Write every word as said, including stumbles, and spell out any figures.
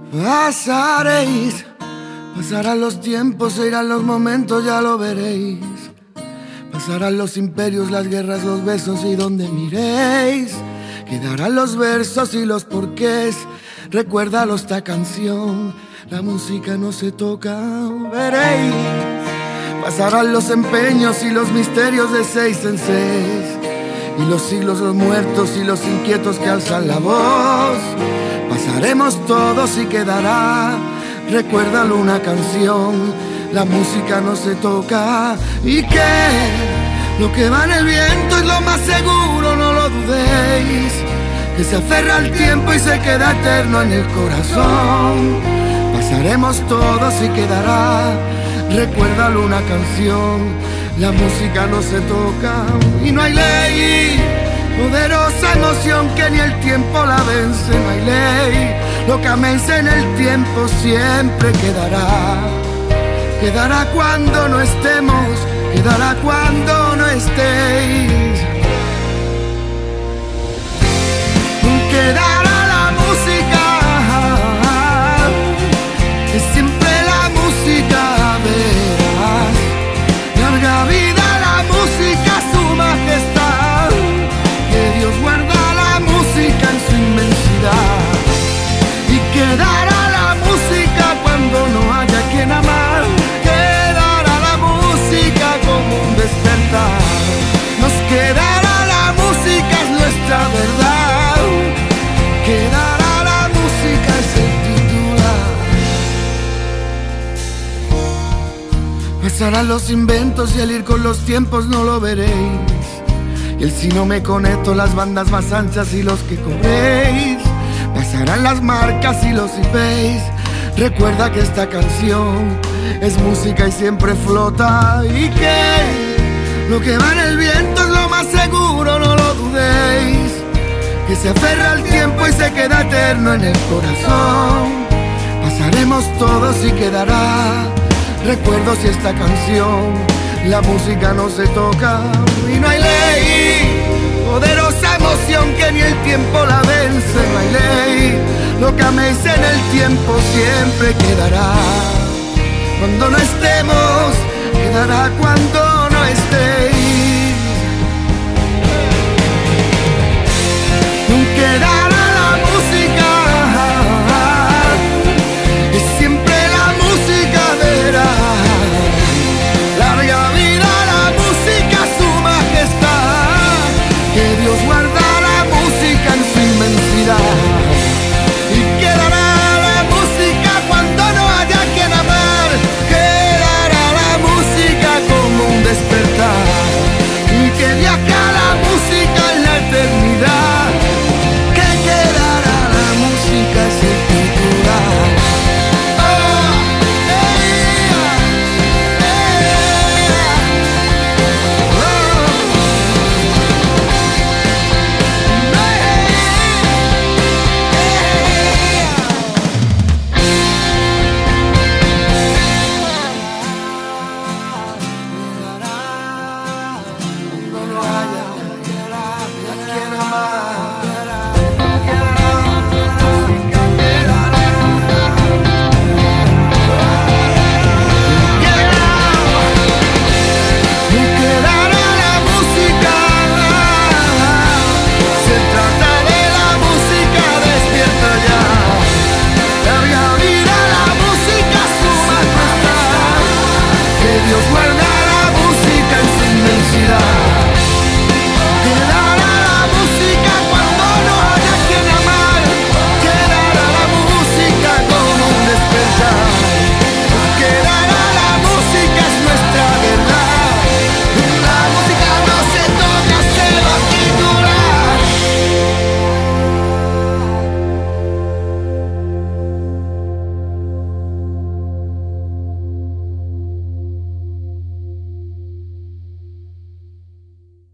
Pasaréis, pasarán los tiempos, se irán los momentos, ya lo veréis. Pasarán los imperios, las guerras, los besos y donde miréis. Quedarán los versos y los porqués. Recuérdalo esta canción, la música no se toca, veréis. Pasarán los empeños y los misterios de seis en seis. Y los siglos, los muertos y los inquietos que alzan la voz. Pasaremos todos y quedará, recuérdalo, una canción, la música no se toca. Y que lo que va en el viento es lo más seguro, no lo dudéis. Que se aferra al tiempo y se queda eterno en el corazón. Pasaremos todos y quedará, recuérdalo, una canción, la música no se toca. Y no hay ley, poderosa emoción que ni el tiempo la vence, no hay ley. Lo que amence en el tiempo siempre quedará. Quedará cuando no estemos, quedará cuando no estéis. Quedará la música, que siempre la música verás. Larga vida la música, su majestad. Que Dios guarda la música en su inmensidad. Y quedará la música cuando no haya quien amar. Quedará la música como un despertar. Nos quedará la música, es nuestra verdad. Quedará la música, es el titular. Pasarán los inventos y al ir con los tiempos no lo veréis. Y el si no me conecto, las bandas más anchas y los que cobréis. Pasarán las marcas y los I Ps. Recuerda que esta canción es música y siempre flota. Y que lo que va en el viento es lo más seguro, no lo dudéis. Que se aferra al tiempo y se queda eterno en el corazón. Pasaremos todos y quedará recuerdos y esta canción, la música no se toca. Y no hay ley, poderosa emoción que ni el tiempo la vence, no hay ley. Lo que améis en el tiempo siempre quedará. Cuando no estemos, quedará cuando no estéis.